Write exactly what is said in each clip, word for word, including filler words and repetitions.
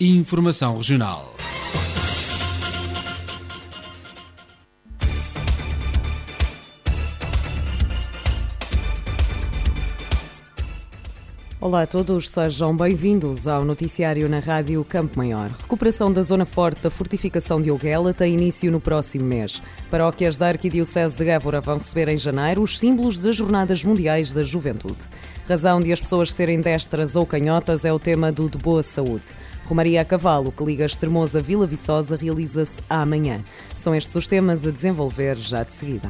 e informação regional. Olá a todos, sejam bem-vindos ao noticiário na Rádio Campo Maior. Recuperação da zona forte da fortificação de Oguela tem início no próximo mês. Paróquias da Arquidiocese de Évora vão receber em janeiro os símbolos das Jornadas Mundiais da Juventude. Razão de as pessoas serem destras ou canhotas é o tema do De Boa Saúde. Romaria a cavalo, que liga Estremoz a Vila Viçosa, realiza-se amanhã. São estes os temas a desenvolver já de seguida.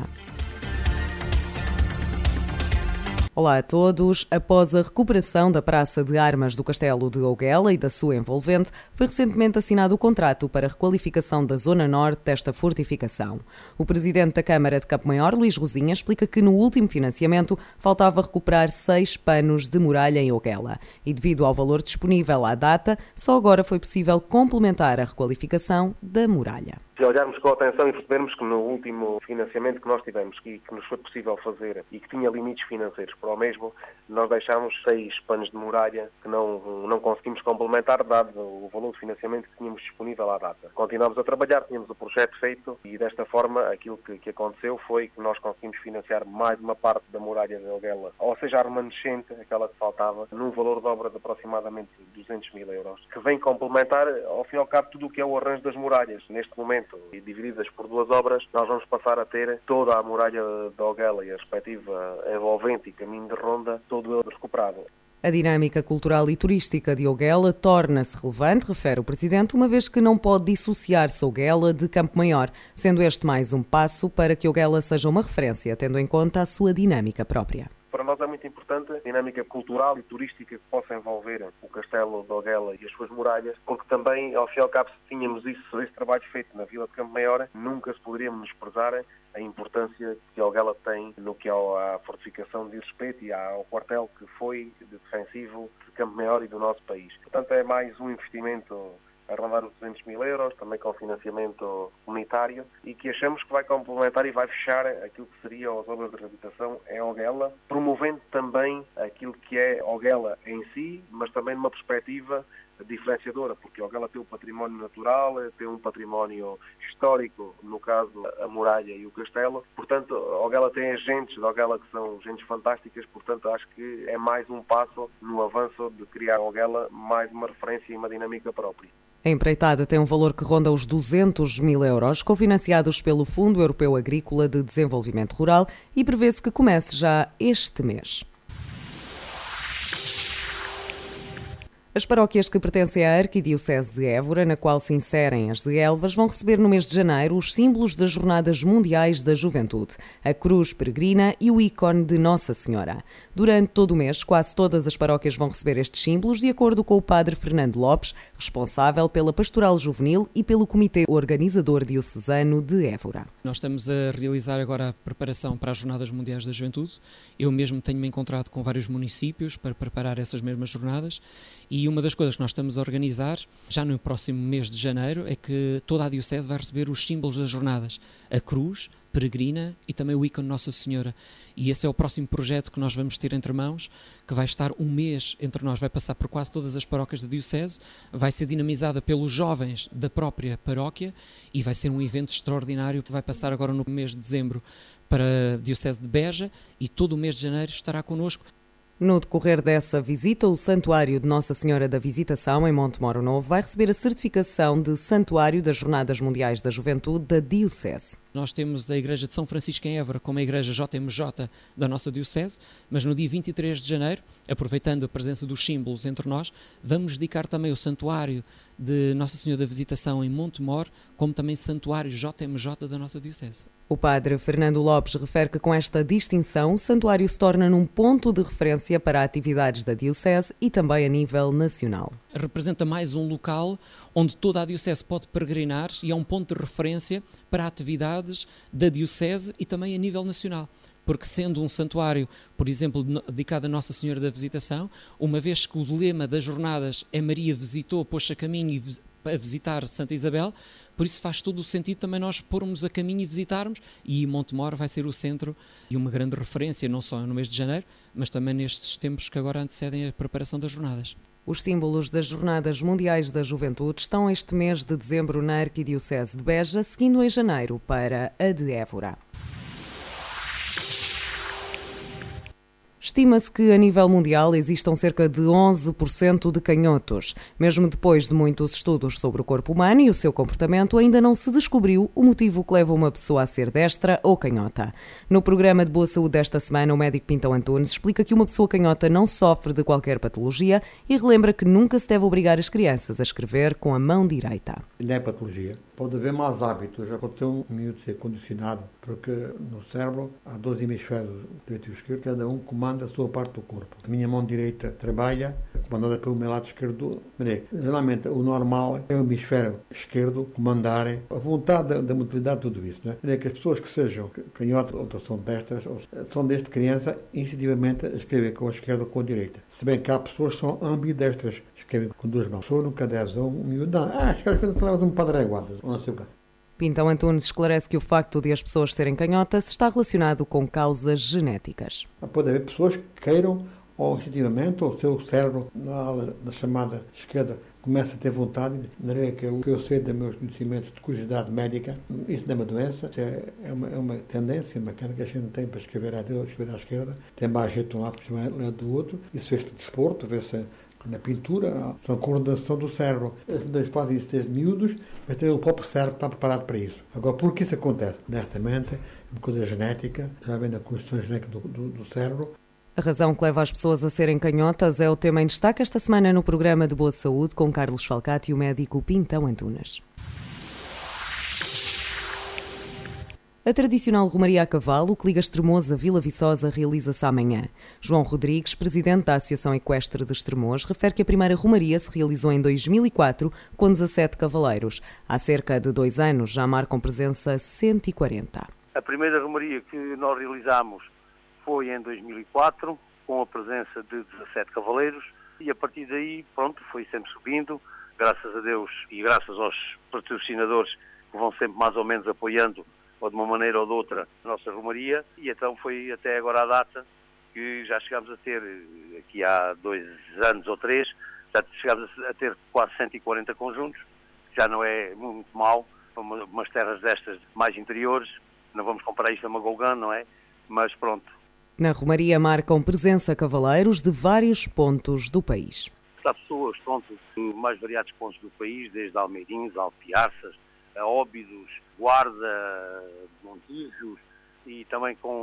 Olá a todos. Após a recuperação da Praça de Armas do Castelo de Oguela e da sua envolvente, foi recentemente assinado o contrato para a requalificação da zona norte desta fortificação. O presidente da Câmara de Campo Maior, Luís Rosinha, explica que no último financiamento faltava recuperar seis panos de muralha em Oguela e, devido ao valor disponível à data, só agora foi possível complementar a requalificação da muralha. Se olharmos com atenção e percebermos que no último financiamento que nós tivemos e que nos foi possível fazer e que tinha limites financeiros para o mesmo, nós deixámos seis panos de muralha que não, não conseguimos complementar, dado o valor de financiamento que tínhamos disponível à data. Continuámos a trabalhar, tínhamos o projeto feito e desta forma aquilo que, que aconteceu foi que nós conseguimos financiar mais uma parte da muralha de Oguela, ou seja, a remanescente, aquela que faltava, num valor de obra de aproximadamente duzentos mil euros, que vem complementar, ao fim e ao cabo, tudo o que é o arranjo das muralhas. Neste momento, e divididas por duas obras, nós vamos passar a ter toda a muralha de Oguela e a respectiva envolvente e caminho de ronda, todo ele recuperado. A dinâmica cultural e turística de Oguela torna-se relevante, refere o Presidente, uma vez que não pode dissociar-se Oguela de Campo Maior, sendo este mais um passo para que Oguela seja uma referência, tendo em conta a sua dinâmica própria. Para nós é muito importante a dinâmica cultural e turística que possa envolver o Castelo de Oguela e as suas muralhas, porque também, ao fim e ao cabo, se tínhamos isso, esse trabalho feito na Vila de Campo Maior, nunca se poderia menosprezar a importância que Oguela tem no que é a fortificação de respeito e ao quartel que foi de defensivo de Campo Maior e do nosso país. Portanto, é mais um investimento a rondar os duzentos mil euros, também com financiamento comunitário, e que achamos que vai complementar e vai fechar aquilo que seriam as obras de reabilitação em Oguela, promovendo também aquilo que é Oguela em si, mas também numa perspectiva diferenciadora, porque Oguela tem um património natural, tem um património histórico, no caso a muralha e o castelo, portanto Oguela tem agentes de Oguela que são gentes fantásticas, portanto acho que é mais um passo no avanço de criar Oguela mais uma referência e uma dinâmica própria. A empreitada tem um valor que ronda os duzentos mil euros, cofinanciados pelo Fundo Europeu Agrícola de Desenvolvimento Rural, e prevê-se que comece já este mês. As paróquias que pertencem à Arquidiocese de Évora, na qual se inserem as de Elvas, vão receber no mês de janeiro os símbolos das Jornadas Mundiais da Juventude, a cruz peregrina e o ícone de Nossa Senhora. Durante todo o mês, quase todas as paróquias vão receber estes símbolos, de acordo com o padre Fernando Lopes, responsável pela Pastoral Juvenil e pelo Comitê Organizador Diocesano de Évora. Nós estamos a realizar agora a preparação para as Jornadas Mundiais da Juventude. Eu mesmo tenho-me encontrado com vários municípios para preparar essas mesmas jornadas. E uma das coisas que nós estamos a organizar, já no próximo mês de janeiro, é que toda a Diocese vai receber os símbolos das jornadas. A cruz peregrina e também o ícone Nossa Senhora. E esse é o próximo projeto que nós vamos ter entre mãos, que vai estar um mês entre nós, vai passar por quase todas as paróquias da Diocese, vai ser dinamizada pelos jovens da própria paróquia e vai ser um evento extraordinário que vai passar agora no mês de dezembro para a Diocese de Beja e todo o mês de janeiro estará connosco. No decorrer dessa visita, o Santuário de Nossa Senhora da Visitação, em Montemoro Novo, vai receber a certificação de Santuário das Jornadas Mundiais da Juventude da Diocese. Nós temos a Igreja de São Francisco em Évora como a Igreja J M J da nossa Diocese, mas no dia vinte e três de janeiro, aproveitando a presença dos símbolos entre nós, vamos dedicar também o Santuário de Nossa Senhora da Visitação em Montemor, como também Santuário J M J da nossa Diocese. O padre Fernando Lopes refere que com esta distinção o santuário se torna num ponto de referência para atividades da Diocese e também a nível nacional. Representa mais um local onde toda a Diocese pode peregrinar e é um ponto de referência para atividades da Diocese e também a nível nacional. Porque sendo um santuário, por exemplo, dedicado a Nossa Senhora da Visitação, uma vez que o lema das jornadas é Maria visitou, pôs-se a caminho e a visitar Santa Isabel, por isso faz todo o sentido também nós pormos a caminho e visitarmos, e Montemor vai ser o centro e uma grande referência, não só no mês de janeiro, mas também nestes tempos que agora antecedem a preparação das jornadas. Os símbolos das Jornadas Mundiais da Juventude estão este mês de dezembro na Arquidiocese de Beja, seguindo em janeiro para a de Évora. Estima-se que, a nível mundial, existam cerca de onze por cento de canhotos. Mesmo depois de muitos estudos sobre o corpo humano e o seu comportamento, ainda não se descobriu o motivo que leva uma pessoa a ser destra ou canhota. No programa de Boa Saúde desta semana, o médico Pintão Antunes explica que uma pessoa canhota não sofre de qualquer patologia e relembra que nunca se deve obrigar as crianças a escrever com a mão direita. Não é patologia. Pode haver maus hábitos. Já aconteceu um miúdo ser condicionado, porque no cérebro há dois hemisférios, direito e esquerdo, cada um comanda a sua parte do corpo. A minha mão direita trabalha, comandada pelo meu lado esquerdo. Geralmente, o normal é o hemisfério esquerdo comandar a vontade da, da motilidade, tudo isso. Não é? Que as pessoas que sejam canhotas ou são destras, ou são desde criança, instintivamente escrevem com a esquerda ou com a direita. Se bem que há pessoas que são ambidestras, escrevem com duas mãos. A pessoa nunca deve um miúdo, não, ah, acho que às vezes levas um padre-aguadas. Pintão Antunes esclarece que o facto de as pessoas serem canhotas está relacionado com causas genéticas. Pode haver pessoas que queiram, ou instintivamente, ou o seu cérebro, na ala da chamada esquerda, começa a ter vontade, de maneira que o que eu sei dos meus conhecimentos de curiosidade médica, isso não é uma doença, isso é, é, uma, é uma tendência mecânica que a gente tem para escrever à direita ou escrever à esquerda, tem mais jeito de um lado que de do outro, isso fez-se no desporto, vê-se na pintura, são coordenação do cérebro. Eles fazem isso desde miúdos, mas tem o próprio cérebro que está preparado para isso. Agora, por que isso acontece? Honestamente, é uma coisa genética, já vem da construção genética do, do, do cérebro. A razão que leva as pessoas a serem canhotas é o tema em destaque esta semana no programa de Boa Saúde com Carlos Falcati e o médico Pintão Antunes. A tradicional romaria a cavalo, que liga Estremoz a Vila Viçosa, realiza-se amanhã. João Rodrigues, presidente da Associação Equestre de Estremoz, refere que a primeira romaria se realizou em dois mil e quatro, com dezassete cavaleiros. Há cerca de dois anos já marcam presença cento e quarenta. A primeira romaria que nós realizámos foi em dois mil e quatro, com a presença de dezassete cavaleiros, e a partir daí, pronto, foi sempre subindo, graças a Deus e graças aos patrocinadores que vão sempre mais ou menos apoiando ou de uma maneira ou de outra, a nossa romaria, e então foi até agora a data que já chegámos a ter, aqui há dois anos ou três, já chegámos a ter quase cento e quarenta conjuntos, já não é muito mal, uma, umas terras destas mais interiores, não vamos comparar isto a uma Golgã, não é? Mas pronto. Na romaria marcam presença cavaleiros de vários pontos do país. Há pessoas, pronto, de mais variados pontos do país, desde Almeirins, Alpiaças, a Óbidos, Guarda, Montijo, e também com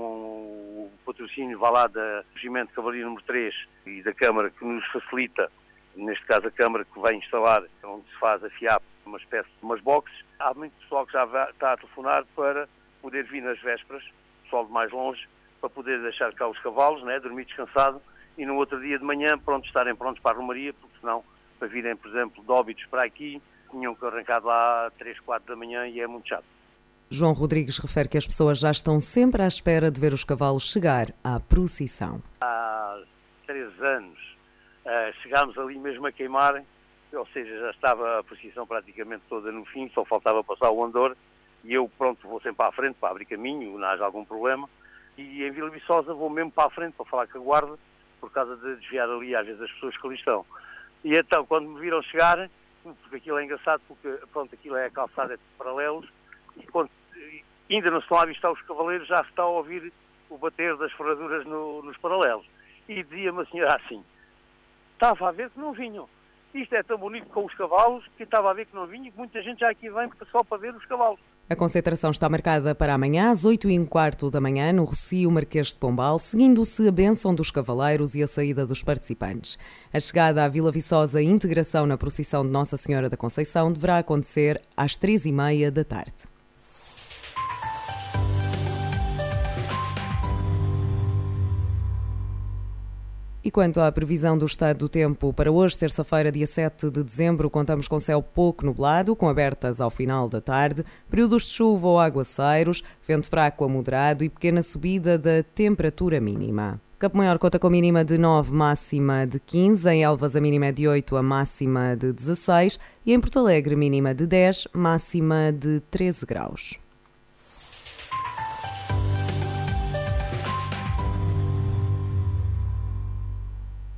o patrocínio vá lá da Regimento de Cavalaria número três e da Câmara, que nos facilita, neste caso a Câmara que vai instalar, onde se faz a F I A P, uma espécie de umas boxes. Há muito pessoal que já está a telefonar para poder vir nas vésperas, pessoal de mais longe, para poder deixar cá os cavalos, né, dormir descansado, e no outro dia de manhã, pronto, estarem prontos para a romaria, porque senão, para virem, por exemplo, de Óbidos para aqui, tinham que arrancar lá às três, quatro da manhã e é muito chato. João Rodrigues refere que as pessoas já estão sempre à espera de ver os cavalos chegar à procissão. Há três anos uh, chegámos ali mesmo a queimar, ou seja, já estava a procissão praticamente toda no fim, só faltava passar o andor, e eu, pronto, vou sempre para a frente para abrir caminho, não haja algum problema, e em Vila Viçosa vou mesmo para a frente para falar com a guarda, por causa de desviar ali às vezes as pessoas que ali estão. E então, quando me viram chegar, porque aquilo é engraçado, porque pronto, aquilo é a calçada de paralelos, e quando ainda não se estão a avistar os cavaleiros, já se está a ouvir o bater das ferraduras no, nos paralelos. E dizia-me a senhora assim, estava a ver que não vinham. Isto é tão bonito com os cavalos, que estava a ver que não vinham, e que muita gente já aqui vem só para ver os cavalos. A concentração está marcada para amanhã, às oito e um quarto da manhã, no Rocio Marquês de Pombal, seguindo-se a bênção dos cavaleiros e a saída dos participantes. A chegada à Vila Viçosa e a integração na procissão de Nossa Senhora da Conceição deverá acontecer às três e meia da tarde. E quanto à previsão do estado do tempo para hoje, terça-feira, dia sete de dezembro, contamos com céu pouco nublado, com abertas ao final da tarde, períodos de chuva ou aguaceiros, vento fraco a moderado e pequena subida da temperatura mínima. Campo Maior conta com mínima de nove, máxima de quinze, em Elvas a mínima é de oito, a máxima de dezasseis e em Porto Alegre mínima de dez, máxima de treze graus.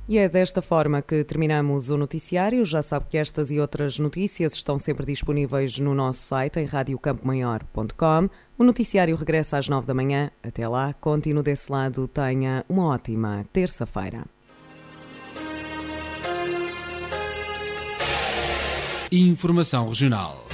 E é desta forma que terminamos o noticiário. Já sabe que estas e outras notícias estão sempre disponíveis no nosso site em rádio campo maior ponto com. O noticiário regressa às nove da manhã. Até lá, continue desse lado. Tenha uma ótima terça-feira. Informação regional.